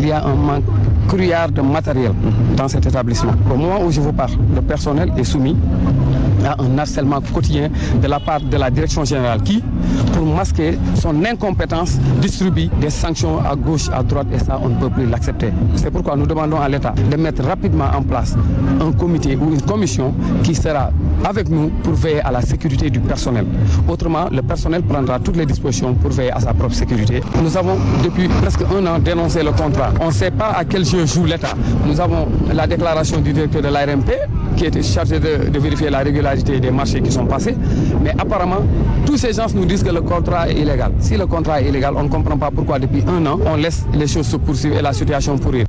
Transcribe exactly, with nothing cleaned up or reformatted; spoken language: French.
il y a un manque cruard de matériel dans cet établissement. Au moment où je vous parle, le personnel est soumis à un harcèlement quotidien de la part de la direction générale qui, pour masquer son incompétence, distribue des sanctions à gauche, à droite, et ça, on ne peut plus l'accepter. C'est pourquoi nous demandons à l'État de mettre rapidement en place un comité ou une commission qui sera avec nous pour veiller à la sécurité du personnel. Autrement, le personnel prendra toutes les dispositions pour veiller à sa propre sécurité. Nous avons depuis presque un an dénoncé le contrat. On ne sait pas à quel jeu joue l'État. Nous avons la déclaration du directeur de l'A R M P qui était chargé de, de vérifier la régularité des marchés qui sont passés. Mais apparemment, tous ces gens nous disent que le contrat est illégal. Si le contrat est illégal, on ne comprend pas pourquoi depuis un an, on laisse les choses se poursuivre et la situation pourrir.